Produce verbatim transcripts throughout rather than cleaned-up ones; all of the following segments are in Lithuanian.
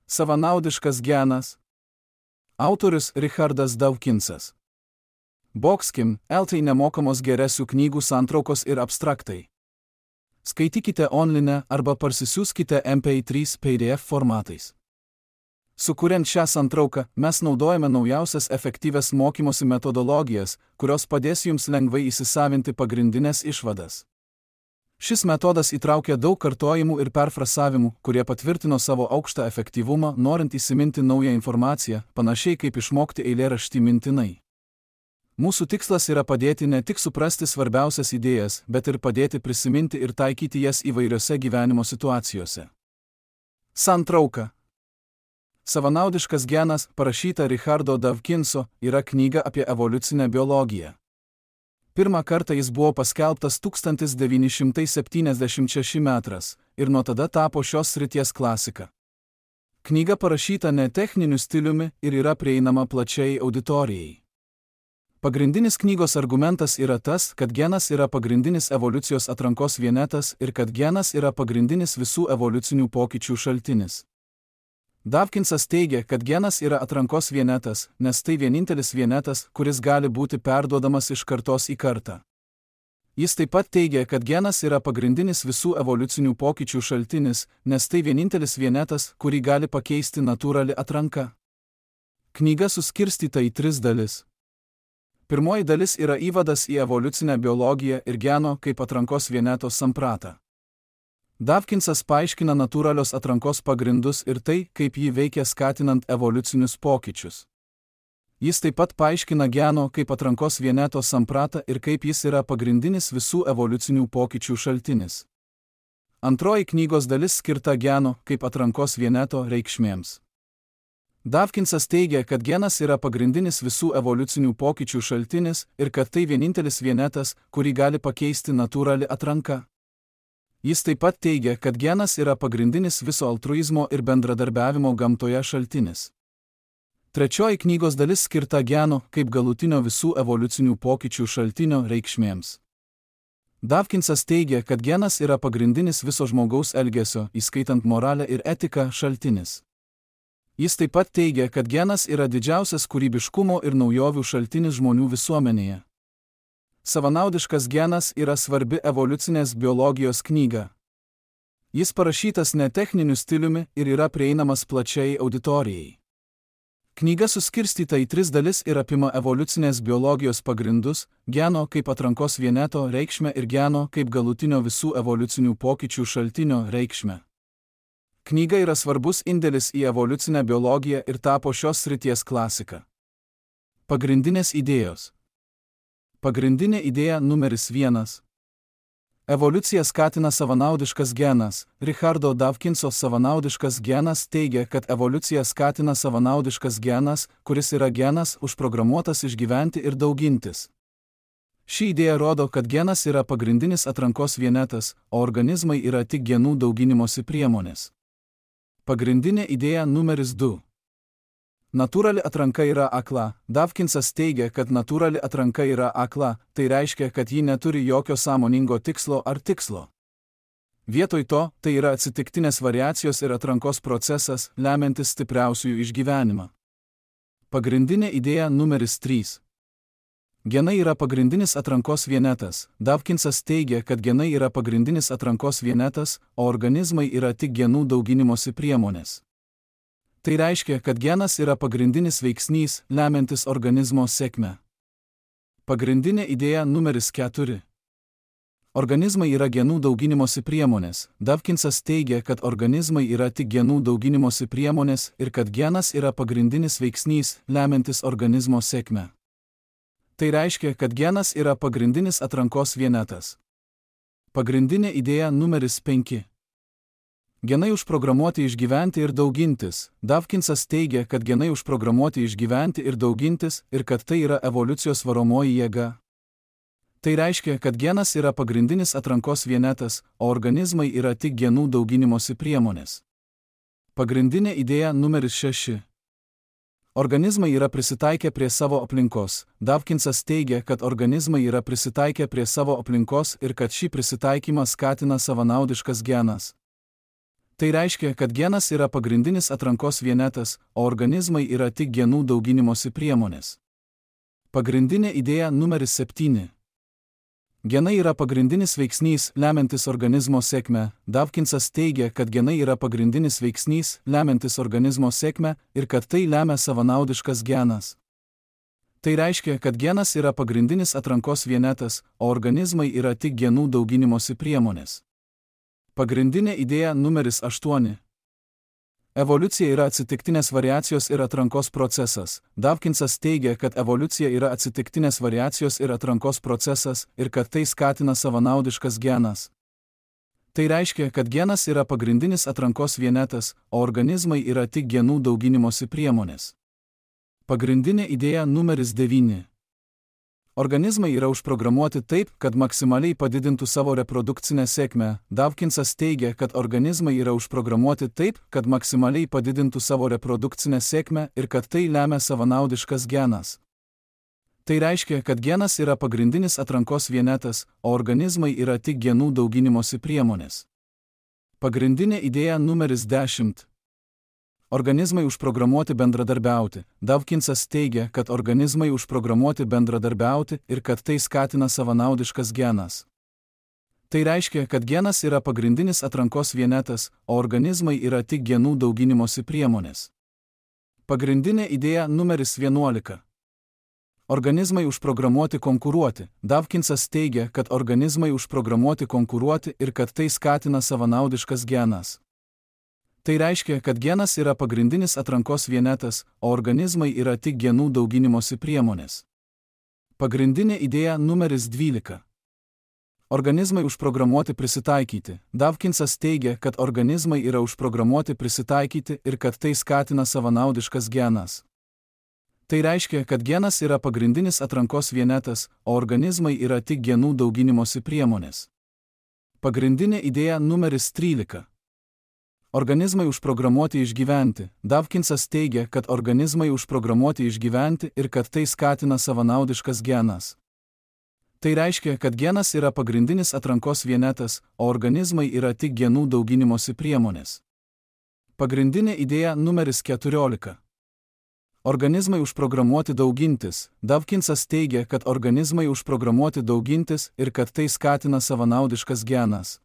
Savanaudiškas genas. Autorius Richardas Dawkinsas. Boxkim, L T nemokamos geresių knygų santraukos ir abstraktai. Skaitykite online arba parsisiųskite M P trys P D F formatais. Sukuriant šią santrauką, mes naudojame naujausias efektyvias mokymosi metodologijas, kurios padės jums lengvai įsisavinti pagrindinės išvadas. Šis metodas įtraukia daug kartojimų ir perfrasavimų, kurie patvirtino savo aukštą efektyvumą, norint įsiminti naują informaciją, panašiai kaip išmokti eilėraštį mintinai. Mūsų tikslas yra padėti ne tik suprasti svarbiausias idėjas, bet ir padėti prisiminti ir taikyti jas įvairiose gyvenimo situacijose. Santrauka. Savanaudiškas genas, parašyta Richardo Dawkinso, yra knyga apie evoliucinę biologiją. Pirmą kartą jis buvo paskelbtas tūkstantis devyni šimtai septyniasdešimt šeštais metais ir nuo tada tapo šios srities klasika. Knyga parašyta ne techniniu stiliumi ir yra prieinama plačiai auditorijai. Pagrindinis knygos argumentas yra tas, kad genas yra pagrindinis evoliucijos atrankos vienetas ir kad genas yra pagrindinis visų evoliucinių pokyčių šaltinis. Dawkinsas teigia, kad genas yra atrankos vienetas, nes tai vienintelis vienetas, kuris gali būti perduodamas iš kartos į kartą. Jis taip pat teigia, kad genas yra pagrindinis visų evoliucinių pokyčių šaltinis, nes tai vienintelis vienetas, kurį gali pakeisti natūrali atranka. Knyga suskirstyta į tris dalis. Pirmoji dalis yra įvadas į evoliucinę biologiją ir geno kaip atrankos vieneto sampratą. Dawkinsas paaiškina natūralios atrankos pagrindus ir tai, kaip ji veikia skatinant evoliucinius pokyčius. Jis taip pat paaiškina geno kaip atrankos vieneto sampratą ir kaip jis yra pagrindinis visų evoliucinių pokyčių šaltinis. Antroji knygos dalis skirta geno kaip atrankos vieneto reikšmėms. Dawkinsas teigia, kad genas yra pagrindinis visų evoliucinių pokyčių šaltinis ir kad tai vienintelis vienetas, kurį gali pakeisti natūrali atranka. Jis taip pat teigia, kad genas yra pagrindinis viso altruizmo ir bendradarbiavimo gamtoje šaltinis. Trečioji knygos dalis skirta geno kaip galutinio visų evoliucinių pokyčių šaltinio reikšmėms. Dawkinsas teigia, kad genas yra pagrindinis viso žmogaus elgesio, įskaitant moralę ir etiką, šaltinis. Jis taip pat teigia, kad genas yra didžiausias kūrybiškumo ir naujovių šaltinis žmonių visuomenėje. Savanaudiškas genas yra svarbi evoliucinės biologijos knyga. Jis parašytas ne techniniu stiliumi ir yra prieinamas plačiai auditorijai. Knyga suskirstyta į tris dalis ir apima evoliucinės biologijos pagrindus, geno kaip atrankos vieneto reikšmę ir geno kaip galutinio visų evoliucinių pokyčių šaltinio reikšmę. Knyga yra svarbus indėlis į evoliucinę biologiją ir tapo šios srities klasika. Pagrindinės idėjos. Pagrindinė idėja numeris vienas. Evoliuciją skatina savanaudiškas genas. Richardo Dawkinso savanaudiškas genas teigia, kad evoliuciją skatina savanaudiškas genas, kuris yra genas užprogramuotas išgyventi ir daugintis. Ši idėja rodo, kad genas yra pagrindinis atrankos vienetas, o organizmai yra tik genų dauginimosi priemonės. Pagrindinė idėja numeris du. Natūrali atranka yra akla. Dawkinsas teigia, kad natūrali atranka yra akla, tai reiškia, kad ji neturi jokio sąmoningo tikslo ar tikslo. Vietoj to, tai yra atsitiktinės variacijos ir atrankos procesas, lemiantis stipriausiųjų išgyvenimą. Pagrindinė idėja numeris trys. Genai yra pagrindinis atrankos vienetas. Dawkinsas teigia, kad genai yra pagrindinis atrankos vienetas, o organizmai yra tik genų dauginimosi priemonės. Tai reiškia, kad genas yra pagrindinis veiksnys, lemiantis organizmo sėkmę. Pagrindinė idėja numeris keturi. Organizmai yra genų dauginimosi priemonės. Dawkinsas teigia, kad organizmai yra tik genų dauginimosi priemonės ir kad genas yra pagrindinis veiksnys, lemiantis organizmo sėkmę. Tai reiškia, kad genas yra pagrindinis atrankos vienetas. Pagrindinė idėja numeris penki. Genai užprogramuoti išgyventi ir daugintis. Dawkinsas teigia, kad genai užprogramuoti išgyventi ir daugintis ir kad tai yra evoliucijos varomoji jėga. Tai reiškia, kad genas yra pagrindinis atrankos vienetas, o organizmai yra tik genų dauginimosi priemonės. Pagrindinė idėja numeris šeši. Organizmai yra prisitaikę prie savo aplinkos. Dawkinsas teigia, kad organizmai yra prisitaikę prie savo aplinkos ir kad šį prisitaikymą skatina savanaudiškas genas. Tai reiškia, kad genas yra pagrindinis atrankos vienetas, o organizmai yra tik genų dauginimosi priemonės. Pagrindinė idėja numeris septyni. Genai yra pagrindinis veiksnys, lemiantis organizmo sėkmę. Dawkinsas teigia, kad genai yra pagrindinis veiksnys, lemiantis organizmo sėkmę ir kad tai lemia savanaudiškas genas. Tai reiškia, kad genas yra pagrindinis atrankos vienetas, o organizmai yra tik genų dauginimosi priemonės. Pagrindinė idėja numeris aštuoni. Evoliucija yra atsitiktinės variacijos ir atrankos procesas. Dawkinsas teigia, kad evoliucija yra atsitiktinės variacijos ir atrankos procesas ir kad tai skatina savanaudiškas genas. Tai reiškia, kad genas yra pagrindinis atrankos vienetas, o organizmai yra tik genų dauginimosi priemonės. Pagrindinė idėja numeris devyni. Organizmai yra užprogramuoti taip, kad maksimaliai padidintų savo reprodukcinę sėkmę. Dawkinsas teigia, kad organizmai yra užprogramuoti taip, kad maksimaliai padidintų savo reprodukcinę sėkmę ir kad tai lemia savanaudiškas genas. Tai reiškia, kad genas yra pagrindinis atrankos vienetas, o organizmai yra tik genų dauginimosi priemonės. Pagrindinė idėja numeris dešimt. Organizmai užprogramuoti bendradarbiauti. Dawkinsas teigia, kad organizmai užprogramuoti bendradarbiauti ir kad tai skatina savanaudiškas genas. Tai reiškia, kad genas yra pagrindinis atrankos vienetas, o organizmai yra tik genų dauginimosi priemonės. Pagrindinė idėja numeris vienuolika. Organizmai užprogramuoti konkuruoti. Dawkinsas teigia, kad organizmai užprogramuoti konkuruoti ir kad tai skatina savanaudiškas genas. Tai reiškia, kad genas yra pagrindinis atrankos vienetas, o organizmai yra tik genų dauginimosi priemonės. Pagrindinė idėja numeris dvylika. Organizmai užprogramuoti prisitaikyti. Dawkinsas teigia, kad organizmai yra užprogramuoti prisitaikyti ir kad tai skatina savanaudiškas genas. Tai reiškia, kad genas yra pagrindinis atrankos vienetas, o organizmai yra tik genų dauginimosi priemonės. Pagrindinė idėja numeris trylika. Organizmai užprogramuoti išgyventi. Dawkinsas teigia, kad organizmai užprogramuoti išgyventi ir kad tai skatina savanaudiškas genas. Tai reiškia, kad genas yra pagrindinis atrankos vienetas, o organizmai yra tik genų dauginimosi priemonės. Pagrindinė idėja numeris keturiolika. Organizmai užprogramuoti daugintis. Dawkinsas teigia, kad organizmai užprogramuoti daugintis ir kad tai skatina savanaudiškas genas.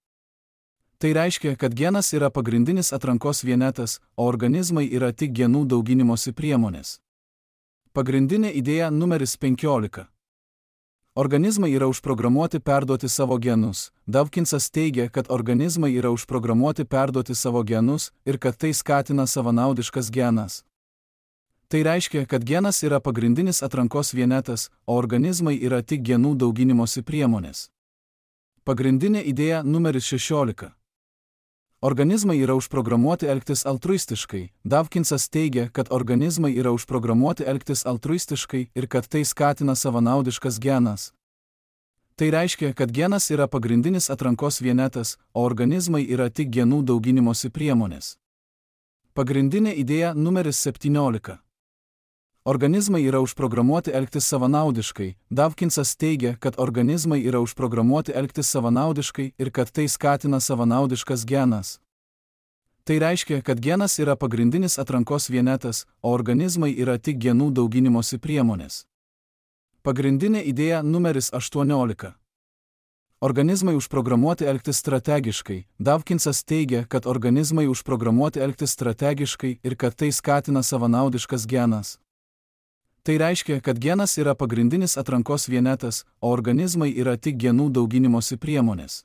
Tai reiškia, kad genas yra pagrindinis atrankos vienetas, o organizmai yra tik genų dauginimosi priemonės. Pagrindinė idėja numeris penkiolika. Organizmai yra užprogramuoti perduoti savo genus. Dawkinsas teigia, kad organizmai yra užprogramuoti perduoti savo genus ir kad tai skatina savanaudiškas genas. Tai reiškia, kad genas yra pagrindinis atrankos vienetas, o organizmai yra tik genų dauginimosi priemonės. Pagrindinė idėja numeris šešiolika. Organizmai yra užprogramuoti elgtis altruistiškai. Dawkinsas teigia, kad organizmai yra užprogramuoti elgtis altruistiškai ir kad tai skatina savanaudiškas genas. Tai reiškia, kad genas yra pagrindinis atrankos vienetas, o organizmai yra tik genų dauginimosi priemonės. Pagrindinė idėja numeris septyniolika. Organizmai yra užprogramuoti elgtis savanaudiškai. Dawkinsas teigia, kad organizmai yra užprogramuoti elgtis savanaudiškai ir kad tai skatina savanaudiškas genas. Tai reiškia, kad genas yra pagrindinis atrankos vienetas, o organizmai yra tik genų dauginimosi priemonės. Pagrindinė idėja numeris aštuoniolika. Organizmai užprogramuoti elgtis strategiškai. Dawkinsas teigia, kad organizmai užprogramuoti elgtis strategiškai ir kad tai skatina savanaudiškas genas. Tai reiškia, kad genas yra pagrindinis atrankos vienetas, o organizmai yra tik genų dauginimosi priemonės.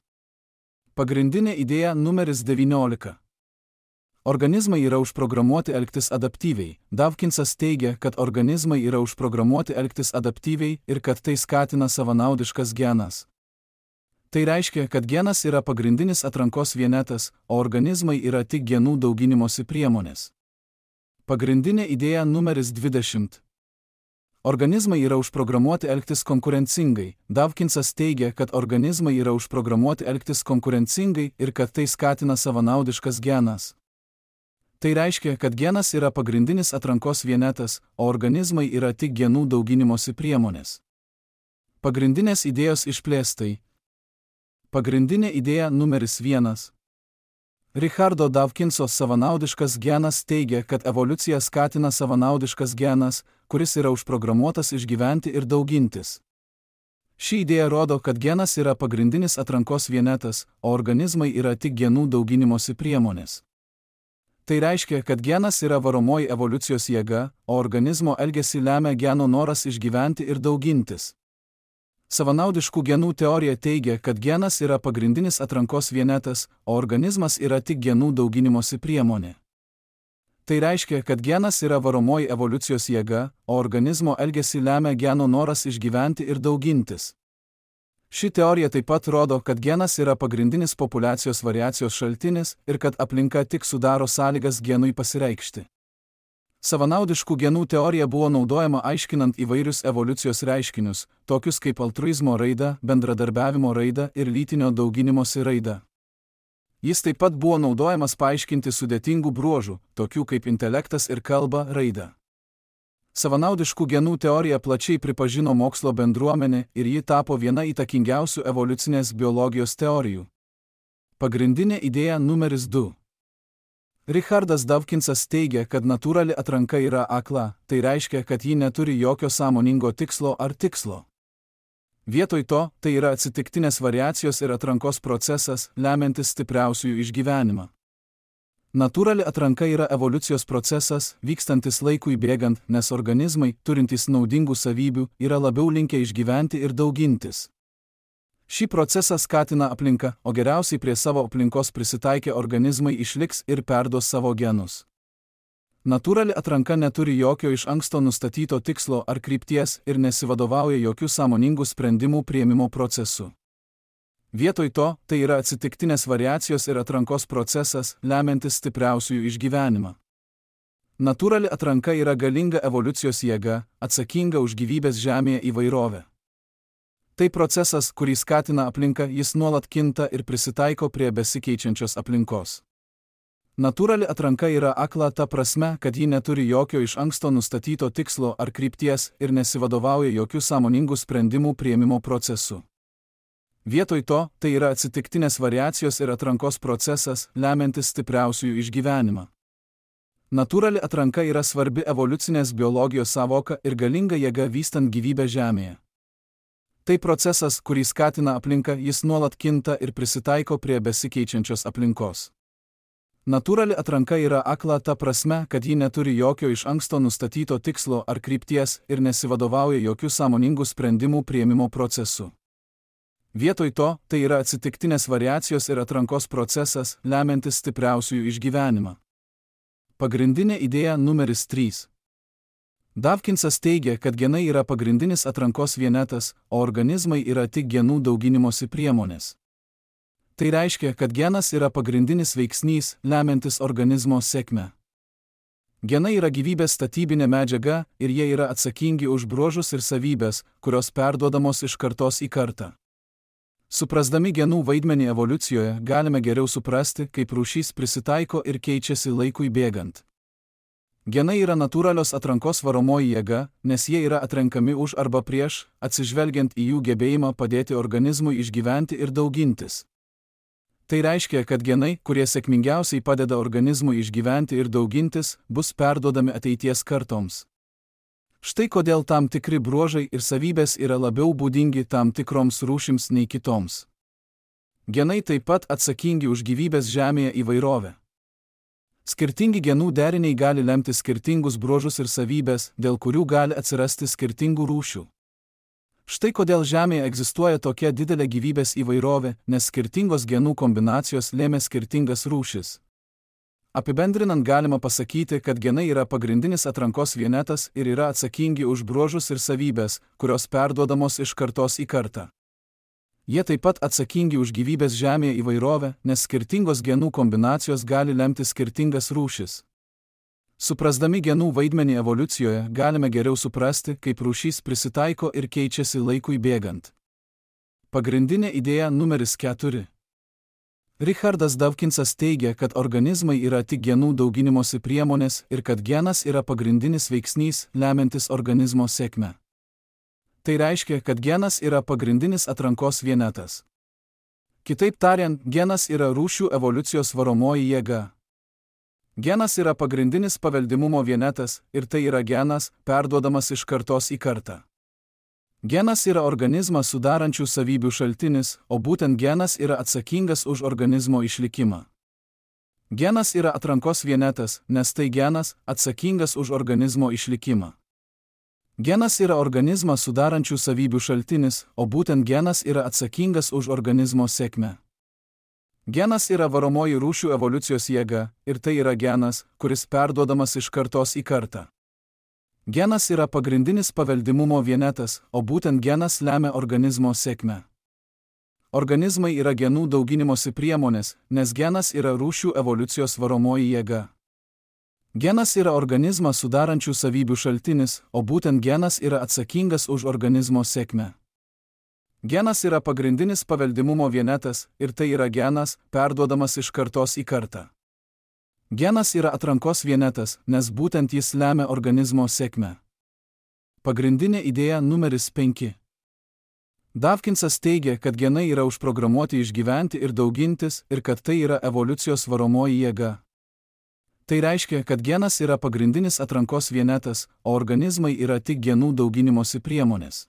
Pagrindinė idėja numeris devyniolika. Organizmai yra užprogramuoti elgtis adaptyviai. Dawkinsas teigia, kad organizmai yra užprogramuoti elgtis adaptyviai ir kad tai skatina savanaudiškas genas. Tai reiškia, kad genas yra pagrindinis atrankos vienetas, o organizmai yra tik genų dauginimosi priemonės. Pagrindinė idėja numeris dvidešimt. Organizmai yra užprogramuoti elgtis konkurencingai. Dawkinsas teigia, kad organizmai yra užprogramuoti elgtis konkurencingai ir kad tai skatina savanaudiškas genas. Tai reiškia, kad genas yra pagrindinis atrankos vienetas, o organizmai yra tik genų dauginimosi priemonės. Pagrindinės idėjos išplėstai. Pagrindinė idėja numeris vienas. Richardo Dawkinso savanaudiškas genas teigia, kad evoliuciją skatina savanaudiškas genas, kuris yra užprogramuotas išgyventi ir daugintis. Ši idėja rodo, kad genas yra pagrindinis atrankos vienetas, o organizmai yra tik genų dauginimosi priemonės. Tai reiškia, kad genas yra varomoji evoliucijos jėga, o organizmo elgesį lemia geno noras išgyventi ir daugintis. Savanaudiškų genų teorija teigia, kad genas yra pagrindinis atrankos vienetas, o organizmas yra tik genų dauginimosi priemonė. Tai reiškia, kad genas yra varomoji evoliucijos jėga, o organizmo elgesį lemia geno noras išgyventi ir daugintis. Ši teorija taip pat rodo, kad genas yra pagrindinis populiacijos variacijos šaltinis ir kad aplinka tik sudaro sąlygas genui pasireikšti. Savanaudiškų genų teorija buvo naudojama aiškinant įvairius evoliucijos reiškinius, tokius kaip altruizmo raida, bendradarbiavimo raida ir lytinio dauginimosi raida. Jis taip pat buvo naudojamas paaiškinti sudėtingų bruožų, tokių kaip intelektas ir kalba, raidą. Savanaudiškų genų teoriją plačiai pripažino mokslo bendruomenė ir ji tapo viena įtakingiausių evoliucinės biologijos teorijų. Pagrindinė idėja numeris du. Richardas Dawkinsas teigia, kad natūrali atranka yra akla, tai reiškia, kad ji neturi jokio sąmoningo tikslo ar tikslo. Vietoj to, tai yra atsitiktinės variacijos ir atrankos procesas, lemiantis stipriausiųjų išgyvenimą. Natūrali atranka yra evoliucijos procesas, vykstantis laikui bėgant, nes organizmai, turintys naudingų savybių, yra labiau linkę išgyventi ir daugintis. Šį procesą skatina aplinka, o geriausiai prie savo aplinkos prisitaikę organizmai išliks ir perduos savo genus. Natūrali atranka neturi jokio iš anksto nustatyto tikslo ar krypties ir nesivadovauja jokių sąmoningų sprendimų priėmimo procesu. Vietoj to, tai yra atsitiktinės variacijos ir atrankos procesas, lemiantis stipriausiųjų išgyvenimą. Natūrali atranka yra galinga evoliucijos jėga, atsakinga už gyvybės žemėje įvairovę. Tai procesas, kurį skatina aplinka, jis nuolat kinta ir prisitaiko prie besikeičiančios aplinkos. Natūrali atranka yra akla ta prasme, kad ji neturi jokio iš anksto nustatyto tikslo ar krypties ir nesivadovauja jokių sąmoningų sprendimų priėmimo procesu. Vietoj to, tai yra atsitiktinės variacijos ir atrankos procesas, lemiantis stipriausiųjų išgyvenimą. Natūrali atranka yra svarbi evoliucinės biologijos sąvoka ir galinga jėga vystant gyvybę žemėje. Tai procesas, kurį skatina aplinka, jis nuolat kinta ir prisitaiko prie besikeičiančios aplinkos. Natūrali atranka yra akla ta prasme, kad ji neturi jokio iš anksto nustatyto tikslo ar krypties ir nesivadovauja jokių sąmoningų sprendimų priėmimo procesu. Vietoj to, tai yra atsitiktinės variacijos ir atrankos procesas, lemiantis stipriausiųjų išgyvenimą. Pagrindinė idėja numeris trys. Dawkinsas teigia, kad genai yra pagrindinis atrankos vienetas, o organizmai yra tik genų dauginimosi priemonės. Tai reiškia, kad genas yra pagrindinis veiksnys, lemiantis organizmo sėkmę. Genai yra gyvybės statybinė medžiaga ir jie yra atsakingi už bruožus ir savybės, kurios perduodamos iš kartos į kartą. Suprasdami genų vaidmenį evoliucijoje, galime geriau suprasti, kaip rūšys prisitaiko ir keičiasi laikui bėgant. Genai yra natūralios atrankos varomoji jėga, nes jie yra atrenkami už arba prieš, atsižvelgiant į jų gebėjimą padėti organizmui išgyventi ir daugintis. Tai reiškia, kad genai, kurie sėkmingiausiai padeda organizmui išgyventi ir daugintis, bus perduodami ateities kartoms. Štai kodėl tam tikri bruožai ir savybės yra labiau būdingi tam tikroms rūšims nei kitoms. Genai taip pat atsakingi už gyvybės žemėje įvairovę. Skirtingi genų deriniai gali lemti skirtingus bruožus ir savybės, dėl kurių gali atsirasti skirtingų rūšių. Štai kodėl žemėje egzistuoja tokia didelė gyvybės įvairovė, nes skirtingos genų kombinacijos lėmė skirtingas rūšis. Apibendrinant galima pasakyti, kad genai yra pagrindinis atrankos vienetas ir yra atsakingi už bruožus ir savybės, kurios perduodamos iš kartos į kartą. Jie taip pat atsakingi už gyvybės žemėje įvairovę, nes skirtingos genų kombinacijos gali lemti skirtingas rūšis. Suprasdami genų vaidmenį evoliucijoje, galime geriau suprasti, kaip rūšys prisitaiko ir keičiasi laikui bėgant. Pagrindinė idėja numeris keturi. Richardas Dawkinsas teigia, kad organizmai yra tik genų dauginimosi priemonės ir kad genas yra pagrindinis veiksnys, lemiantis organizmo sėkmę. Tai reiškia, kad genas yra pagrindinis atrankos vienetas. Kitaip tariant, genas yra rūšių evoliucijos varomoji jėga. Genas yra pagrindinis paveldimumo vienetas ir tai yra genas, perduodamas iš kartos į kartą. Genas yra organizmą sudarančių savybių šaltinis, o būtent genas yra atsakingas už organizmo išlikimą. Genas yra atrankos vienetas, nes tai genas, atsakingas už organizmo išlikimą. Genas yra organizmą sudarančių savybių šaltinis, o būtent genas yra atsakingas už organizmo sėkmę. Genas yra varomoji rūšių evoliucijos jėga, ir tai yra genas, kuris perduodamas iš kartos į kartą. Genas yra pagrindinis paveldimumo vienetas, o būtent genas lemia organizmo sėkmę. Organizmai yra genų dauginimosi priemonės, nes genas yra rūšių evoliucijos varomoji jėga. Genas yra organizmą sudarančių savybių šaltinis, o būtent genas yra atsakingas už organizmo sėkmę. Genas yra pagrindinis paveldimumo vienetas, ir tai yra genas, perduodamas iš kartos į kartą. Genas yra atrankos vienetas, nes būtent jis lemia organizmo sėkmę. Pagrindinė idėja numeris penki. Dawkinsas teigia, kad genai yra užprogramuoti išgyventi ir daugintis ir kad tai yra evoliucijos varomoji jėga. Tai reiškia, kad genas yra pagrindinis atrankos vienetas, o organizmai yra tik genų dauginimosi priemonės.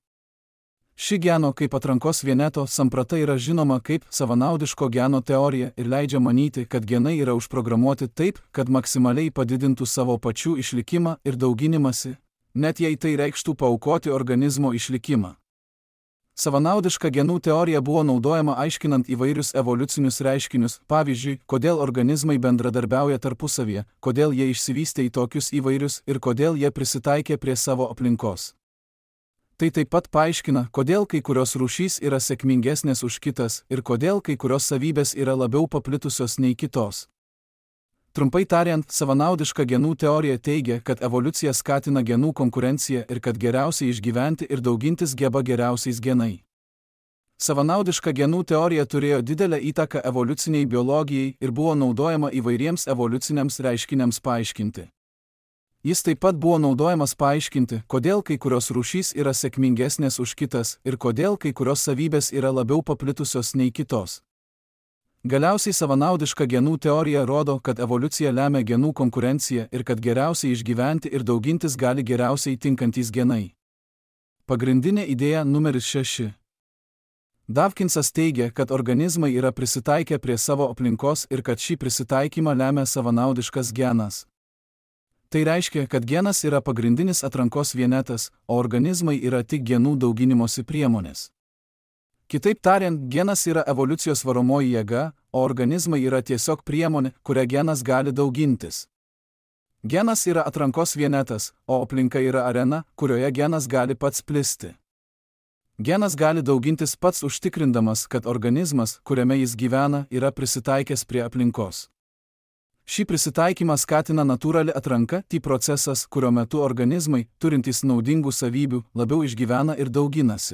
Ši geno kaip atrankos vieneto samprata yra žinoma kaip savanaudiško geno teorija ir leidžia manyti, kad genai yra užprogramuoti taip, kad maksimaliai padidintų savo pačių išlikimą ir dauginimąsi, net jei tai reikštų paaukoti organizmo išlikimą. Savanaudiška genų teorija buvo naudojama aiškinant įvairius evoliucinius reiškinius, pavyzdžiui, kodėl organizmai bendradarbiauja tarpusavyje, kodėl jie išsivystė į tokius įvairius ir kodėl jie prisitaikė prie savo aplinkos. Tai taip pat paaiškina, kodėl kai kurios rūšys yra sėkmingesnės už kitas ir kodėl kai kurios savybės yra labiau paplitusios nei kitos. Trumpai tariant, savanaudiška genų teorija teigia, kad evoliucija skatina genų konkurenciją ir kad geriausiai išgyventi ir daugintis geba geriausiais genai. Savanaudiška genų teorija turėjo didelę įtaką evoliuciniai biologijai ir buvo naudojama įvairiems evoliuciniams reiškiniams paaiškinti. Jis taip pat buvo naudojamas paaiškinti, kodėl kai kurios rūšys yra sėkmingesnės už kitas ir kodėl kai kurios savybės yra labiau paplitusios nei kitos. Galiausiai savanaudiška genų teorija rodo, kad evoliucija lemia genų konkurenciją ir kad geriausiai išgyventi ir daugintis gali geriausiai tinkantys genai. Pagrindinė idėja numeris šeši. Dawkinsas teigia, kad organizmai yra prisitaikę prie savo aplinkos ir kad šį prisitaikymą lemia savanaudiškas genas. Tai reiškia, kad genas yra pagrindinis atrankos vienetas, o organizmai yra tik genų dauginimosi priemonės. Kitaip tariant, genas yra evoliucijos varomoji jėga, o organizmai yra tiesiog priemonė, kuria genas gali daugintis. Genas yra atrankos vienetas, o aplinka yra arena, kurioje genas gali pats plisti. Genas gali daugintis pats užtikrindamas, kad organizmas, kuriame jis gyvena, yra prisitaikęs prie aplinkos. Šį prisitaikymą skatina natūrali atranka, tai procesas, kurio metu organizmai, turintys naudingų savybių, labiau išgyvena ir dauginasi.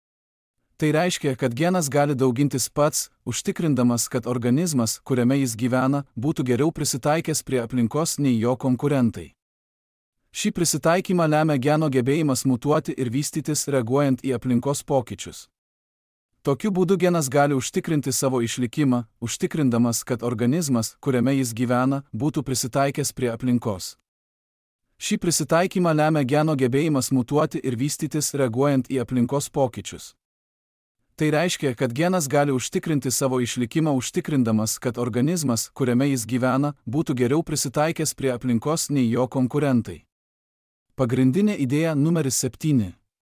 Tai reiškia, kad genas gali daugintis pats, užtikrindamas, kad organizmas, kuriame jis gyvena, būtų geriau prisitaikęs prie aplinkos nei jo konkurentai. Šį prisitaikymą lemia geno gebėjimas mutuoti ir vystytis reaguojant į aplinkos pokyčius. Tokiu būdu genas gali užtikrinti savo išlikimą, užtikrindamas, kad organizmas, kuriame jis gyvena, būtų prisitaikęs prie aplinkos. Šį prisitaikymą lemia geno gebėjimas mutuoti ir vystytis reaguojant į aplinkos pokyčius. Tai reiškia, kad genas gali užtikrinti savo išlikimą užtikrindamas, kad organizmas, kuriame jis gyvena, būtų geriau prisitaikęs prie aplinkos nei jo konkurentai. Pagrindinė idėja numeris septyni.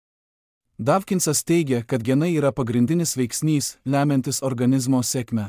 Dawkinsas teigia, kad genai yra pagrindinis veiksnys, lemiantis organizmo sėkmę.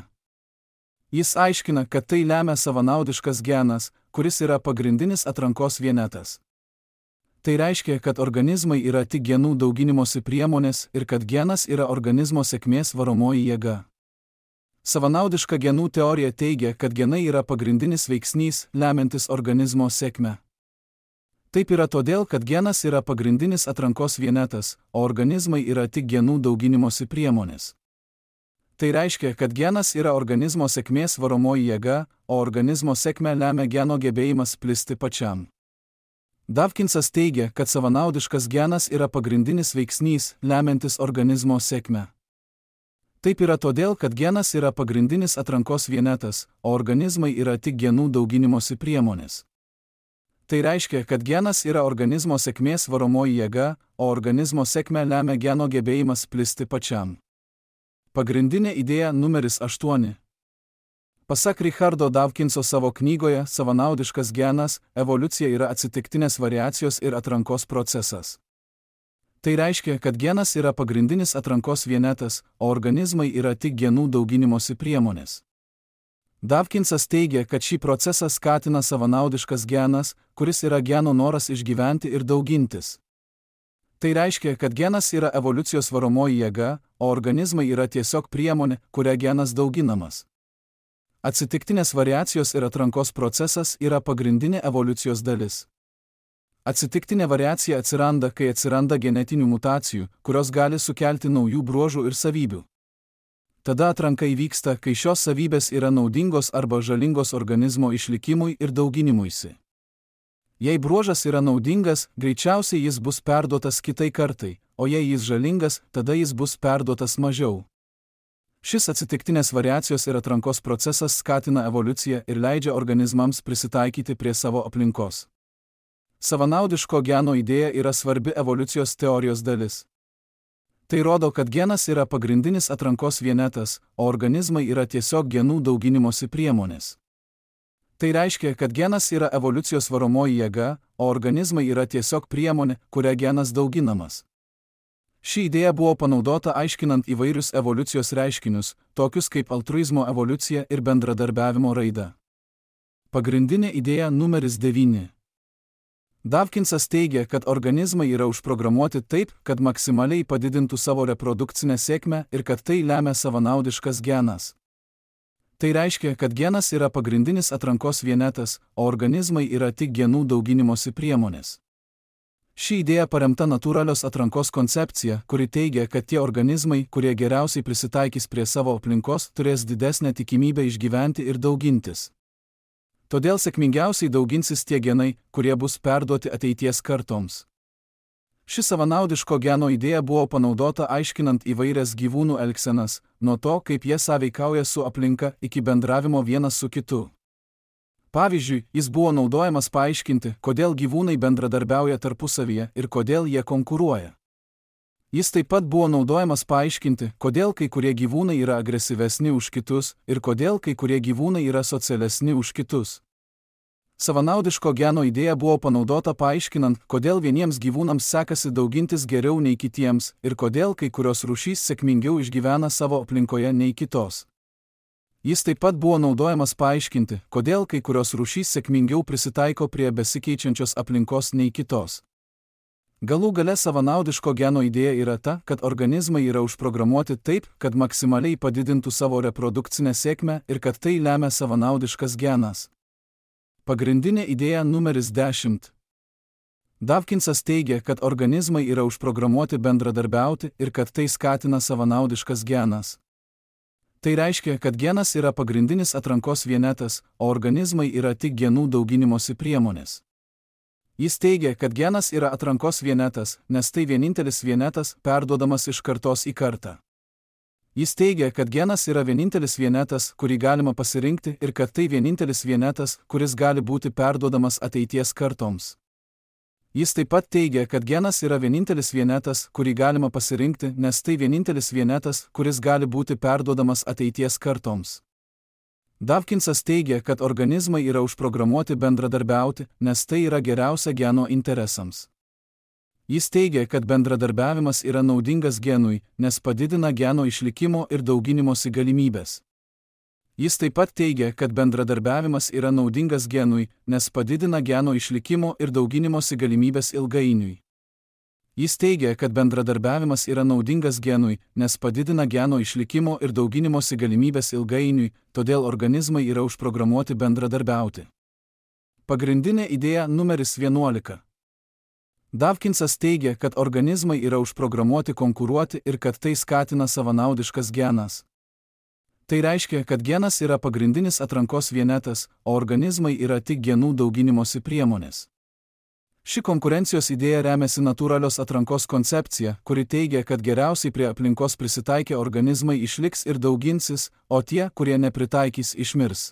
Jis aiškina, kad tai lemia savanaudiškas genas, kuris yra pagrindinis atrankos vienetas. Tai reiškia, kad organizmai yra tik genų dauginimosi priemonės ir kad genas yra organizmo sėkmės varomoji jėga. Savanaudiška genų teorija teigia, kad genai yra pagrindinis veiksnys, lemiantis organizmo sėkmę. Taip yra todėl, kad genas yra pagrindinis atrankos vienetas, o organizmai yra tik genų dauginimosi priemonės. Tai reiškia, kad genas yra organizmo sėkmės varomoji jėga, o organizmo sėkmę lemia geno gebėjimas plisti pačiam. Dawkinsas teigia, kad savanaudiškas genas yra pagrindinis veiksnys, lemiantis organizmo sėkmę. Taip yra todėl, kad genas yra pagrindinis atrankos vienetas, o organizmai yra tik genų dauginimosi priemonės. Tai reiškia, kad genas yra organizmo sėkmės varomoji jėga, o organizmo sėkmę lemia geno gebėjimas plisti pačiam. Pagrindinė idėja numeris aštuoni. Pasak Richardo Dawkinso savo knygoje Savanaudiškas genas, evoliucija yra atsitiktinės variacijos ir atrankos procesas. Tai reiškia, kad genas yra pagrindinis atrankos vienetas, o organizmai yra tik genų dauginimosi priemonės. Dawkinsas teigia, kad šį procesą skatina savanaudiškas genas, kuris yra geno noras išgyventi ir daugintis. Tai reiškia, kad genas yra evoliucijos varomoji jėga, o organizmai yra tiesiog priemonė, kuria genas dauginamas. Atsitiktinės variacijos ir atrankos procesas yra pagrindinė evoliucijos dalis. Atsitiktinė variacija atsiranda, kai atsiranda genetinių mutacijų, kurios gali sukelti naujų bruožų ir savybių. Tada atranka įvyksta, kai šios savybės yra naudingos arba žalingos organizmo išlikimui ir dauginimuisi. Jei bruožas yra naudingas, greičiausiai jis bus perduotas kitai kartai, o jei jis žalingas, tada jis bus perduotas mažiau. Šis atsitiktinės variacijos ir atrankos procesas skatina evoliuciją ir leidžia organizmams prisitaikyti prie savo aplinkos. Savanaudiško geno idėja yra svarbi evoliucijos teorijos dalis. Tai rodo, kad genas yra pagrindinis atrankos vienetas, o organizmai yra tiesiog genų dauginimosi priemonės. Tai reiškia, kad genas yra evoliucijos varomoji jėga, o organizmai yra tiesiog priemonė, kuria genas dauginamas. Ši idėja buvo panaudota aiškinant įvairius evoliucijos reiškinius, tokius kaip altruizmo evoliucija ir bendradarbiavimo raida. Pagrindinė idėja numeris devyni. Dawkinsas teigia, kad organizmai yra užprogramuoti taip, kad maksimaliai padidintų savo reprodukcinę sėkmę ir kad tai lemia savanaudiškas genas. Tai reiškia, kad genas yra pagrindinis atrankos vienetas, o organizmai yra tik genų dauginimosi priemonės. Ši idėja paremta natūralios atrankos koncepcija, kuri teigia, kad tie organizmai, kurie geriausiai prisitaikys prie savo aplinkos, turės didesnę tikimybę išgyventi ir daugintis. Todėl sėkmingiausiai dauginsis tie genai, kurie bus perduoti ateities kartoms. Ši savanaudiško geno idėja buvo panaudota aiškinant įvairias gyvūnų elgsenas, nuo to, kaip jie sąveikauja su aplinka, iki bendravimo vienas su kitu. Pavyzdžiui, jis buvo naudojamas paaiškinti, kodėl gyvūnai bendradarbiauja tarpusavyje ir kodėl jie konkuruoja. Jis taip pat buvo naudojamas paaiškinti, kodėl kai kurie gyvūnai yra agresyvesni už kitus ir kodėl kai kurie gyvūnai yra socialesni už kitus. Savanaudiško geno idėja buvo panaudota paaiškinant, kodėl vieniems gyvūnams sekasi daugintis geriau nei kitiems ir kodėl kai kurios rūšys sėkmingiau išgyvena savo aplinkoje nei kitos. Jis taip pat buvo naudojamas paaiškinti, kodėl kai kurios rūšys sėkmingiau prisitaiko prie besikeičiančios aplinkos nei kitos. Galų gale savanaudiško geno idėja yra ta, kad organizmai yra užprogramuoti taip, kad maksimaliai padidintų savo reprodukcinę sėkmę ir kad tai lemia savanaudiškas genas. Pagrindinė idėja numeris dešimt. Dawkinsas teigia, kad organizmai yra užprogramuoti bendradarbiauti ir kad tai skatina savanaudiškas genas. Tai reiškia, kad genas yra pagrindinis atrankos vienetas, o organizmai yra tik genų dauginimosi priemonės. Jis teigia, kad genas yra atrankos vienetas, nes tai vienintelis vienetas, perduodamas iš kartos į kartą. Jis teigia, kad genas yra vienintelis vienetas, kurį galima pasirinkti ir kad tai vienintelis vienetas, kuris gali būti perduodamas ateities kartoms. Jis taip pat teigia, kad genas yra vienintelis vienetas, kurį galima pasirinkti, nes tai vienintelis vienetas, kuris gali būti perduodamas ateities kartoms. Dawkinsas teigia, kad organizmai yra užprogramuoti bendradarbiauti, nes tai yra geriausia geno interesams. Jis teigia, kad bendradarbiavimas yra naudingas genui, nes padidina geno išlikimo ir dauginimosi galimybės. Jis taip pat teigia, kad bendradarbiavimas yra naudingas genui, nes padidina geno išlikimo ir dauginimosi galimybės ilgainiui. Jis teigia, kad bendradarbiavimas yra naudingas genui, nes padidina geno išlikimo ir dauginimosi galimybės ilgainiui, todėl organizmai yra užprogramuoti bendradarbiauti. Pagrindinė idėja numeris vienuolika. Dawkinsas teigia, kad organizmai yra užprogramuoti konkuruoti ir kad tai skatina savanaudiškas genas. Tai reiškia, kad genas yra pagrindinis atrankos vienetas, o organizmai yra tik genų dauginimosi priemonės. Ši konkurencijos idėja remiasi natūralios atrankos koncepcija, kuri teigia, kad geriausiai prie aplinkos prisitaikę organizmai išliks ir dauginsis, o tie, kurie nepritaikys, išmirs.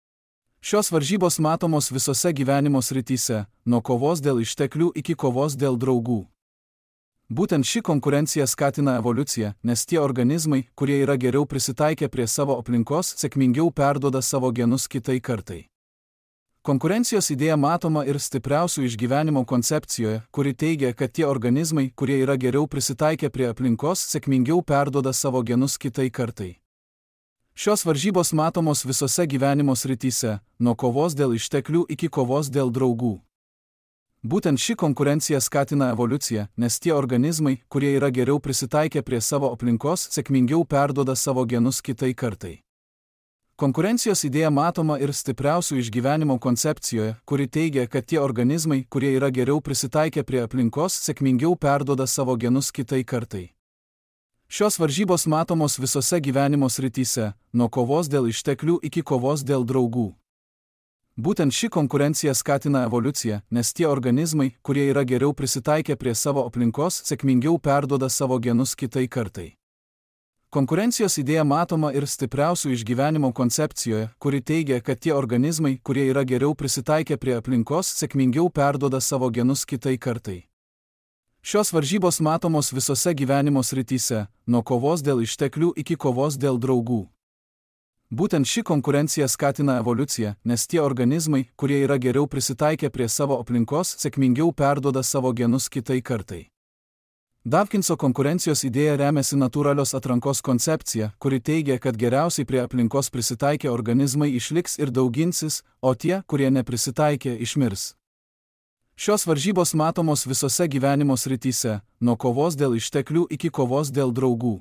Šios varžybos matomos visose gyvenimo srityse, nuo kovos dėl išteklių iki kovos dėl draugų. Būtent ši konkurencija skatina evoliuciją, nes tie organizmai, kurie yra geriau prisitaikę prie savo aplinkos, sėkmingiau perduoda savo genus kitai kartai. Konkurencijos idėja matoma ir stipriausių išgyvenimo koncepcijoje, kuri teigia, kad tie organizmai, kurie yra geriau prisitaikę prie aplinkos, sėkmingiau perduoda savo genus kitai kartai. Šios varžybos matomos visose gyvenimo srityse, nuo kovos dėl išteklių iki kovos dėl draugų. Būtent ši konkurencija skatina evoliuciją, nes tie organizmai, kurie yra geriau prisitaikę prie savo aplinkos, sėkmingiau perduoda savo genus kitai kartai. Konkurencijos idėja matoma ir stipriausių išgyvenimo koncepcijoje, kuri teigia, kad tie organizmai, kurie yra geriau prisitaikę prie aplinkos, sėkmingiau perduoda savo genus kitai kartai. Šios varžybos matomos visose gyvenimo srityse, nuo kovos dėl išteklių iki kovos dėl draugų. Būtent ši konkurencija skatina evoliuciją, nes tie organizmai, kurie yra geriau prisitaikę prie savo aplinkos, sėkmingiau perduoda savo genus kitai kartai. Konkurencijos idėja matoma ir stipriausių išgyvenimo koncepcijoje, kuri teigia, kad tie organizmai, kurie yra geriau prisitaikę prie aplinkos, sėkmingiau perduoda savo genus kitai kartai. Šios varžybos matomos visose gyvenimo srityse, nuo kovos dėl išteklių iki kovos dėl draugų. Būtent ši konkurencija skatina evoliuciją, nes tie organizmai, kurie yra geriau prisitaikę prie savo aplinkos, sėkmingiau perduoda savo genus kitai kartai. Dawkinso konkurencijos idėja remiasi natūralios atrankos koncepcija, kuri teigia, kad geriausiai prie aplinkos prisitaikę organizmai išliks ir dauginsis, o tie, kurie neprisitaikė, išmirs. Šios varžybos matomos visose gyvenimo srityse, nuo kovos dėl išteklių iki kovos dėl draugų.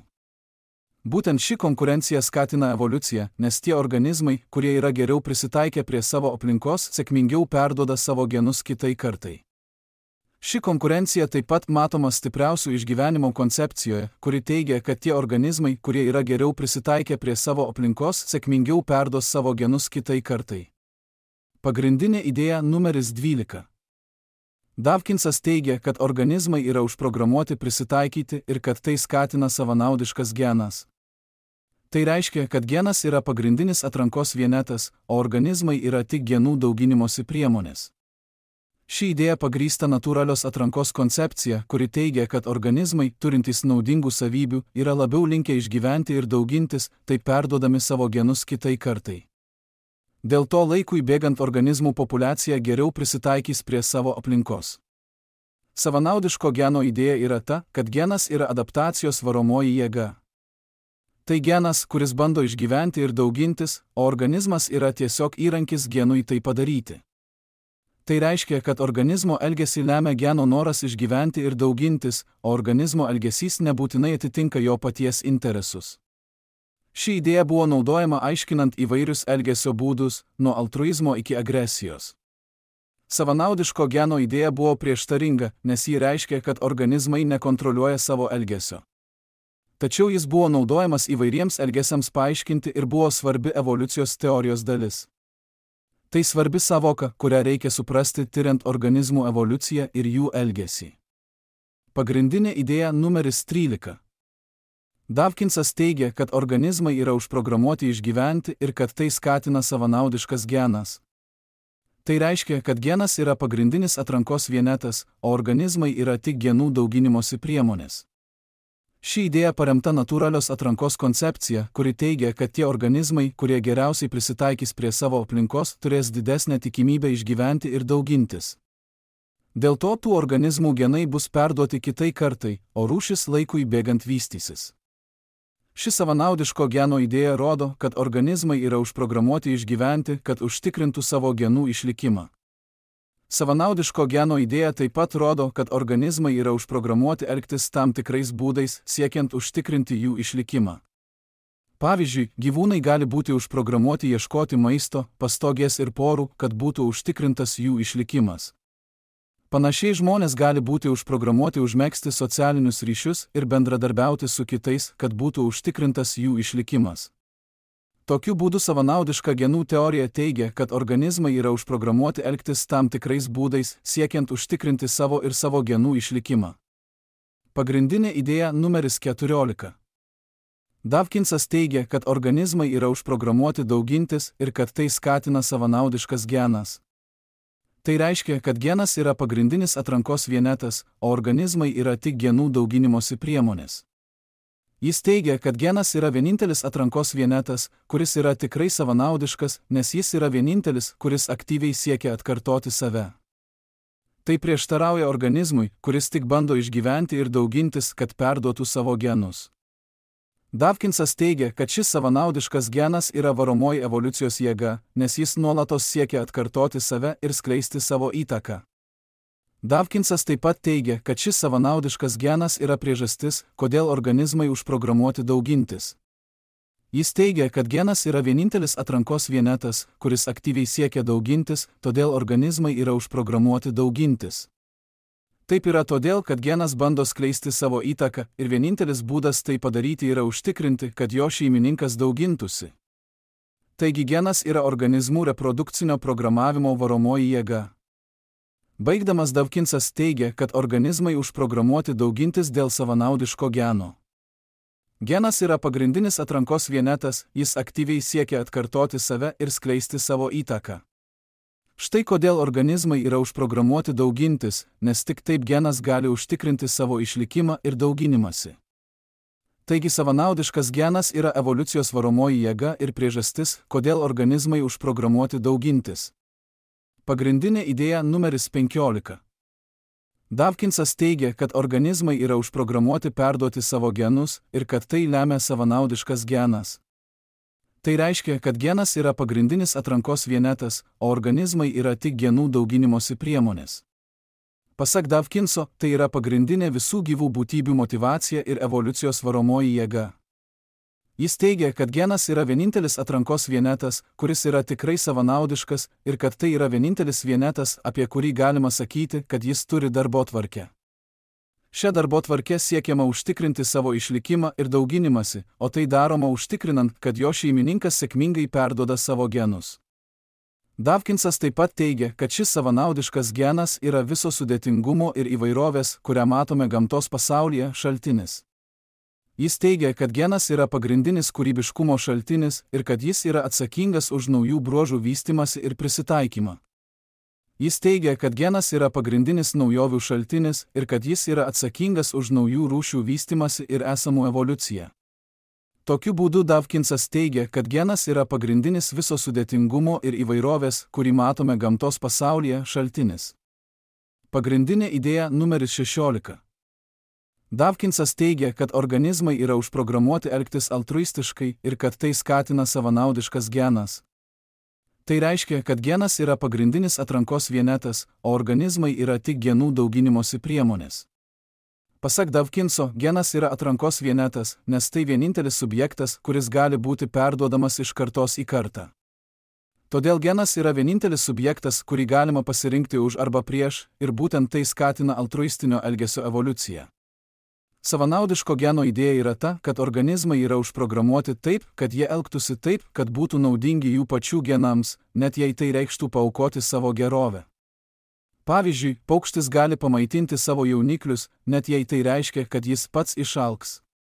Būtent ši konkurencija skatina evoliuciją, nes tie organizmai, kurie yra geriau prisitaikę prie savo aplinkos, sėkmingiau perduoda savo genus kitai kartai. Ši konkurencija taip pat matoma stipriausių išgyvenimo koncepcijoje, kuri teigia, kad tie organizmai, kurie yra geriau prisitaikę prie savo aplinkos, sėkmingiau perduos savo genus kitai kartai. Pagrindinė idėja numeris dvylika. Dawkinsas teigia, kad organizmai yra užprogramuoti prisitaikyti ir kad tai skatina savanaudiškas genas. Tai reiškia, kad genas yra pagrindinis atrankos vienetas, o organizmai yra tik genų dauginimosi priemonės. Ši idėja pagrįsta natūralios atrankos koncepcija, kuri teigia, kad organizmai, turintys naudingų savybių, yra labiau linkę išgyventi ir daugintis, taip perduodami savo genus kitai kartai. Dėl to laikui bėgant organizmų populiacija geriau prisitaikys prie savo aplinkos. Savanaudiško geno idėja yra ta, kad genas yra adaptacijos varomoji jėga. Tai genas, kuris bando išgyventi ir daugintis, o organizmas yra tiesiog įrankis genui tai padaryti. Tai reiškia, kad organizmo elgesį lemia geno noras išgyventi ir daugintis, o organizmo elgesys nebūtinai atitinka jo paties interesus. Ši idėja buvo naudojama aiškinant įvairius elgesio būdus, nuo altruizmo iki agresijos. Savanaudiško geno idėja buvo prieštaringa, nes ji reiškia, kad organizmai nekontroliuoja savo elgesio. Tačiau jis buvo naudojamas įvairiems elgesiams paaiškinti ir buvo svarbi evoliucijos teorijos dalis. Tai svarbi savoka, kurią reikia suprasti tiriant organizmų evoliuciją ir jų elgesį. Pagrindinė idėja numeris trylika. Dawkinsas teigia, kad organizmai yra užprogramuoti išgyventi ir kad tai skatina savanaudiškas genas. Tai reiškia, kad genas yra pagrindinis atrankos vienetas, o organizmai yra tik genų dauginimosi priemonės. Ši idėja paremta natūralios atrankos koncepcija, kuri teigia, kad tie organizmai, kurie geriausiai prisitaikys prie savo aplinkos, turės didesnę tikimybę išgyventi ir daugintis. Dėl to tų organizmų genai bus perduoti kitai kartai, o rūšis laikui bėgant vystysis. Ši savanaudiško geno idėja rodo, kad organizmai yra užprogramuoti išgyventi, kad užtikrintų savo genų išlikimą. Savanaudiško geno idėja taip pat rodo, kad organizmai yra užprogramuoti elgtis tam tikrais būdais, siekiant užtikrinti jų išlikimą. Pavyzdžiui, gyvūnai gali būti užprogramuoti ieškoti maisto, pastogės ir porų, kad būtų užtikrintas jų išlikimas. Panašiai žmonės gali būti užprogramuoti užmegzti socialinius ryšius ir bendradarbiauti su kitais, kad būtų užtikrintas jų išlikimas. Tokiu būdu savanaudiška genų teorija teigia, kad organizmai yra užprogramuoti elgtis tam tikrais būdais, siekiant užtikrinti savo ir savo genų išlikimą. Pagrindinė idėja numeris keturiolika. Dawkinsas teigia, kad organizmai yra užprogramuoti daugintis ir kad tai skatina savanaudiškas genas. Tai reiškia, kad genas yra pagrindinis atrankos vienetas, o organizmai yra tik genų dauginimosi priemonės. Jis teigia, kad genas yra vienintelis atrankos vienetas, kuris yra tikrai savanaudiškas, nes jis yra vienintelis, kuris aktyviai siekia atkartoti save. Tai prieštarauja organizmui, kuris tik bando išgyventi ir daugintis, kad perduotų savo genus. Dawkinsas teigia, kad šis savanaudiškas genas yra varomoji evoliucijos jėga, nes jis nuolatos siekia atkartoti save ir skleisti savo įtaką. Dawkinsas taip pat teigia, kad šis savanaudiškas genas yra priežastis, kodėl organizmai užprogramuoti daugintis. Jis teigia, kad genas yra vienintelis atrankos vienetas, kuris aktyviai siekia daugintis, todėl organizmai yra užprogramuoti daugintis. Taip yra todėl, kad genas bando skleisti savo įtaką ir vienintelis būdas tai padaryti yra užtikrinti, kad jo šeimininkas daugintųsi. Taigi genas yra organizmų reprodukcinio programavimo varomoji jėga. Baigdamas Dawkinsas teigia, kad organizmai užprogramuoti daugintis dėl savanaudiško geno. Genas yra pagrindinis atrankos vienetas, jis aktyviai siekia atkartoti save ir skleisti savo įtaką. Štai kodėl organizmai yra užprogramuoti daugintis, nes tik taip genas gali užtikrinti savo išlikimą ir dauginimąsi. Taigi savanaudiškas genas yra evoliucijos varomoji jėga ir priežastis, kodėl organizmai užprogramuoti daugintis. Pagrindinė idėja numeris penkiolika. Dawkinsas teigia, kad organizmai yra užprogramuoti perduoti savo genus ir kad tai lemia savanaudiškas genas. Tai reiškia, kad genas yra pagrindinis atrankos vienetas, o organizmai yra tik genų dauginimosi priemonės. Pasak Dawkinso, tai yra pagrindinė visų gyvų būtybių motyvacija ir evoliucijos varomoji jėga. Jis teigia, kad genas yra vienintelis atrankos vienetas, kuris yra tikrai savanaudiškas ir kad tai yra vienintelis vienetas, apie kurį galima sakyti, kad jis turi darbotvarkę. Šia darbotvarke siekiama užtikrinti savo išlikimą ir dauginimąsi, o tai daroma užtikrinant, kad jo šeimininkas sėkmingai perduoda savo genus. Dawkinsas taip pat teigia, kad šis savanaudiškas genas yra viso sudėtingumo ir įvairovės, kurią matome gamtos pasaulyje, šaltinis. Jis teigia, kad genas yra pagrindinis kūrybiškumo šaltinis ir kad jis yra atsakingas už naujų bruožų vystymąsi ir prisitaikymą. Jis teigia, kad genas yra pagrindinis naujovių šaltinis ir kad jis yra atsakingas už naujų rūšių vystymąsi ir esamų evoliuciją. Tokiu būdu Dawkinsas teigia, kad genas yra pagrindinis viso sudėtingumo ir įvairovės, kurį matome gamtos pasaulyje, šaltinis. Pagrindinė idėja numeris šešiolika. Dawkinsas teigia, kad organizmai yra užprogramuoti elgtis altruistiškai ir kad tai skatina savanaudiškas genas. Tai reiškia, kad genas yra pagrindinis atrankos vienetas, o organizmai yra tik genų dauginimosi priemonės. Pasak Dawkinso, genas yra atrankos vienetas, nes tai vienintelis subjektas, kuris gali būti perduodamas iš kartos į kartą. Todėl genas yra vienintelis subjektas, kurį galima pasirinkti už arba prieš, ir būtent tai skatina altruistinio elgesio evoliuciją. Savanaudiško geno idėja yra ta, kad organizmai yra užprogramuoti taip, kad jie elgtųsi taip, kad būtų naudingi jų pačių genams, net jei tai reikštų paaukoti savo gerovę. Pavyzdžiui, paukštis gali pamaitinti savo jauniklius, net jei tai reiškia, kad jis pats išalks.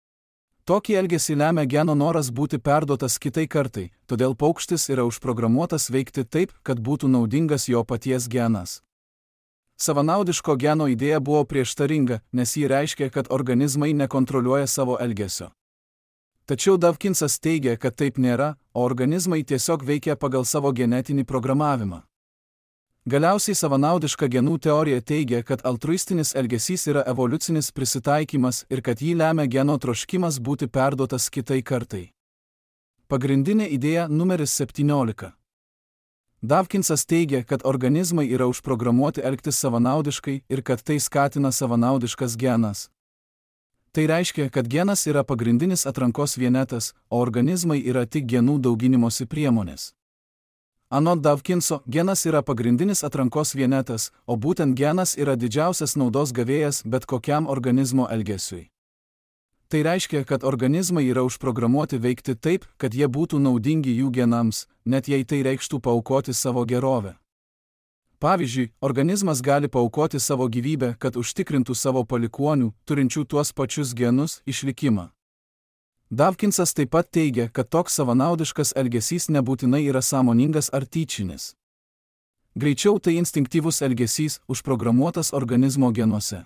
Tokį elgesį lemia geno noras būti perduotas kitai kartai, todėl paukštis yra užprogramuotas veikti taip, kad būtų naudingas jo paties genas. Savanaudiško geno idėja buvo prieštaringa, nes ji reiškia, kad organizmai nekontroliuoja savo elgesio. Tačiau Dawkinsas teigia, kad taip nėra, o organizmai tiesiog veikia pagal savo genetinį programavimą. Galiausiai savanaudiška genų teorija teigia, kad altruistinis elgesys yra evoliucinis prisitaikymas ir kad jį lemia geno troškimas būti perduotas kitai kartai. Pagrindinė idėja numeris septyniolika. Dawkinsas teigia, kad organizmai yra užprogramuoti elgtis savanaudiškai ir kad tai skatina savanaudiškas genas. Tai reiškia, kad genas yra pagrindinis atrankos vienetas, o organizmai yra tik genų dauginimosi priemonės. Anot Dawkinso, genas yra pagrindinis atrankos vienetas, o būtent genas yra didžiausias naudos gavėjas bet kokiam organizmo elgesiui. Tai reiškia, kad organizmai yra užprogramuoti veikti taip, kad jie būtų naudingi jų genams, net jei tai reikštų paaukoti savo gerovę. Pavyzdžiui, organizmas gali paaukoti savo gyvybę, kad užtikrintų savo palikuonių, turinčių tuos pačius genus, išlikimą. Dawkinsas taip pat teigia, kad toks savanaudiškas elgesys nebūtinai yra sąmoningas ar tyčinis. Greičiau tai instinktyvus elgesys, užprogramuotas organizmo genuose.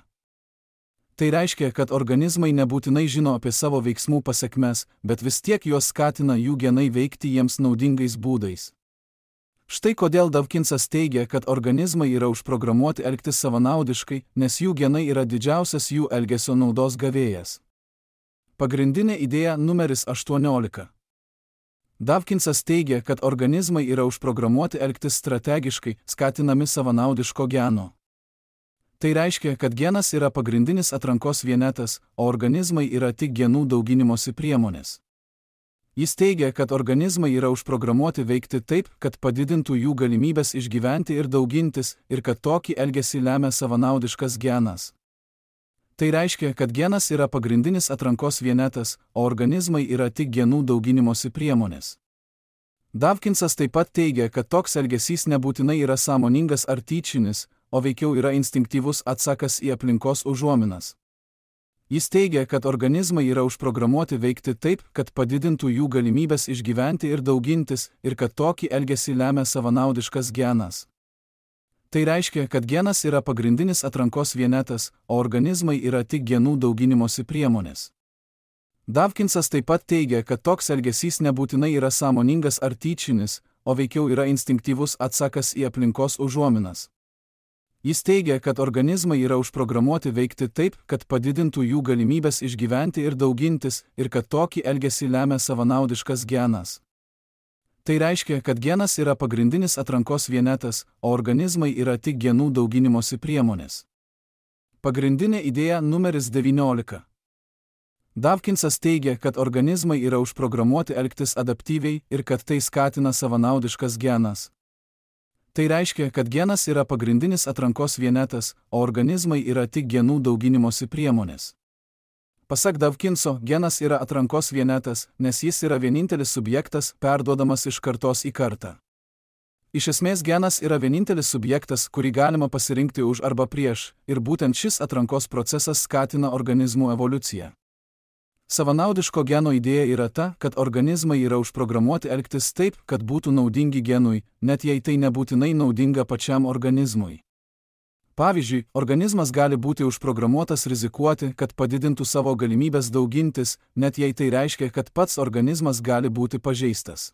Tai reiškia, kad organizmai nebūtinai žino apie savo veiksmų pasekmes, bet vis tiek juos skatina jų genai veikti jiems naudingais būdais. Štai kodėl Dawkinsas teigia, kad organizmai yra užprogramuoti elgtis savanaudiškai, nes jų genai yra didžiausias jų elgesio naudos gavėjas. Pagrindinė idėja numeris aštuoniolika. Dawkinsas teigia, kad organizmai yra užprogramuoti elgtis strategiškai, skatinami savanaudiško geno. Tai reiškia, kad genas yra pagrindinis atrankos vienetas, o organizmai yra tik genų dauginimosi priemonės. Jis teigia, kad organizmai yra užprogramuoti veikti taip, kad padidintų jų galimybės išgyventi ir daugintis, ir kad tokį elgesį lemia savanaudiškas genas. Tai reiškia, kad genas yra pagrindinis atrankos vienetas, o organizmai yra tik genų dauginimosi priemonės. Dawkinsas taip pat teigia, kad toks elgesys nebūtinai yra sąmoningas ar tyčinis, o veikiau yra instinktyvus atsakas į aplinkos užuominas. Jis teigia, kad organizmai yra užprogramuoti veikti taip, kad padidintų jų galimybės išgyventi ir daugintis, ir kad tokį elgesį lemia savanaudiškas genas. Tai reiškia, kad genas yra pagrindinis atrankos vienetas, o organizmai yra tik genų dauginimosi priemonės. Dawkinsas taip pat teigia, kad toks elgesys nebūtinai yra sąmoningas ar tyčinis, o veikiau yra instinktyvus atsakas į aplinkos užuominas. Jis teigia, kad organizmai yra užprogramuoti veikti taip, kad padidintų jų galimybės išgyventi ir daugintis, ir kad tokį elgesį lemia savanaudiškas genas. Tai reiškia, kad genas yra pagrindinis atrankos vienetas, o organizmai yra tik genų dauginimosi priemonės. Pagrindinė idėja numeris devyniolika. Dawkinsas teigia, kad organizmai yra užprogramuoti elgtis adaptyviai ir kad tai skatina savanaudiškas genas. Tai reiškia, kad genas yra pagrindinis atrankos vienetas, o organizmai yra tik genų dauginimosi priemonės. Pasak Dawkinso, genas yra atrankos vienetas, nes jis yra vienintelis subjektas, perduodamas iš kartos į kartą. Iš esmės genas yra vienintelis subjektas, kurį galima pasirinkti už arba prieš, ir būtent šis atrankos procesas skatina organizmų evoliuciją. Savanaudiško geno idėja yra ta, kad organizmai yra užprogramuoti elgtis taip, kad būtų naudingi genui, net jei tai nebūtinai naudinga pačiam organizmui. Pavyzdžiui, organizmas gali būti užprogramuotas rizikuoti, kad padidintų savo galimybės daugintis, net jei tai reiškia, kad pats organizmas gali būti pažeistas.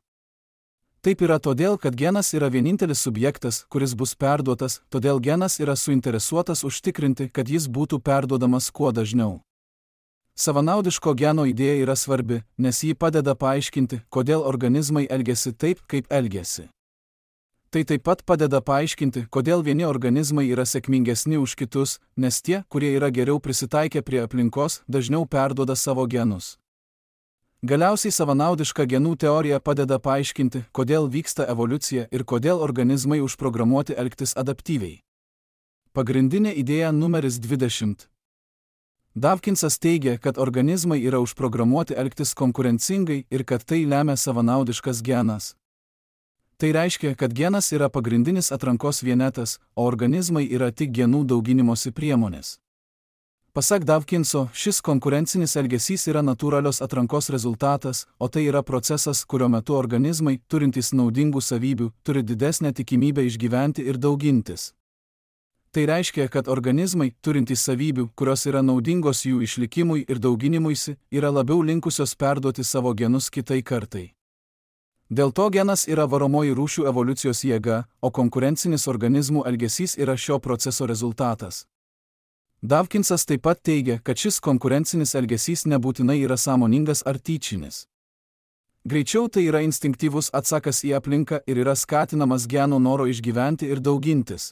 Taip yra todėl, kad genas yra vienintelis subjektas, kuris bus perduotas, todėl genas yra suinteresuotas užtikrinti, kad jis būtų perduodamas kuo dažniau. Savanaudiško geno idėja yra svarbi, nes ji padeda paaiškinti, kodėl organizmai elgiasi taip, kaip elgiasi. Tai taip pat padeda paaiškinti, kodėl vieni organizmai yra sėkmingesni už kitus, nes tie, kurie yra geriau prisitaikę prie aplinkos, dažniau perduoda savo genus. Galiausiai savanaudiška genų teorija padeda paaiškinti, kodėl vyksta evoliucija ir kodėl organizmai užprogramuoti elgtis adaptyviai. Pagrindinė idėja numeris dvidešimt. Dawkinsas teigia, kad organizmai yra užprogramuoti elgtis konkurencingai ir kad tai lemia savanaudiškas genas. Tai reiškia, kad genas yra pagrindinis atrankos vienetas, o organizmai yra tik genų dauginimosi priemonės. Pasak Dawkinso, šis konkurencinis elgesys yra natūralios atrankos rezultatas, o tai yra procesas, kurio metu organizmai, turintys naudingų savybių, turi didesnę tikimybę išgyventi ir daugintis. Tai reiškia, kad organizmai, turintys savybių, kurios yra naudingos jų išlikimui ir dauginimuisi, yra labiau linkusios perduoti savo genus kitai kartai. Dėl to genas yra varomoji rūšių evoliucijos jėga, o konkurencinis organizmų elgesys yra šio proceso rezultatas. Dawkinsas taip pat teigia, kad šis konkurencinis elgesys nebūtinai yra sąmoningas ar tyčinis. Greičiau tai yra instinktyvus atsakas į aplinką ir yra skatinamas geno noro išgyventi ir daugintis.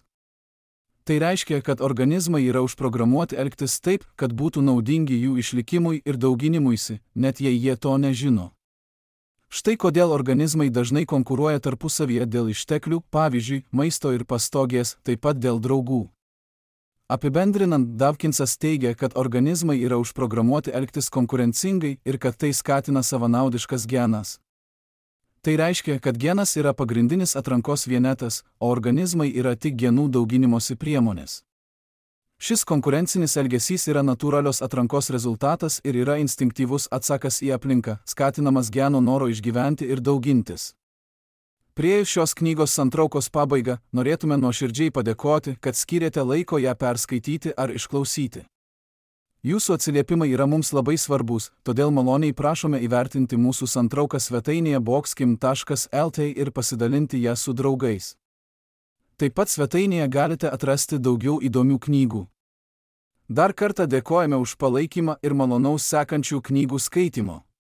Tai reiškia, kad organizmai yra užprogramuoti elgtis taip, kad būtų naudingi jų išlikimui ir dauginimuisi, net jei jie to nežino. Štai kodėl organizmai dažnai konkuruoja tarpusavyje dėl išteklių, pavyzdžiui, maisto ir pastogės, taip pat dėl draugų. Apibendrinant, Dawkinsas teigia, kad organizmai yra užprogramuoti elgtis konkurencingai ir kad tai skatina savanaudiškas genas. Tai reiškia, kad genas yra pagrindinis atrankos vienetas, o organizmai yra tik genų dauginimosi priemonės. Šis konkurencinis elgesys yra natūralios atrankos rezultatas ir yra instinktyvus atsakas į aplinką, skatinamas geno noro išgyventi ir daugintis. Priėjus šios knygos santraukos pabaigą, norėtume nuoširdžiai padėkoti, kad skyrėte laiko ją perskaityti ar išklausyti. Jūsų atsiliepimai yra mums labai svarbus, todėl maloniai prašome įvertinti mūsų santrauką svetainėje boxkim taškas lt ir pasidalinti ją su draugais. Taip pat svetainėje galite atrasti daugiau įdomių knygų. Dar kartą dėkojame už palaikymą ir malonaus sekančių knygų skaitimo.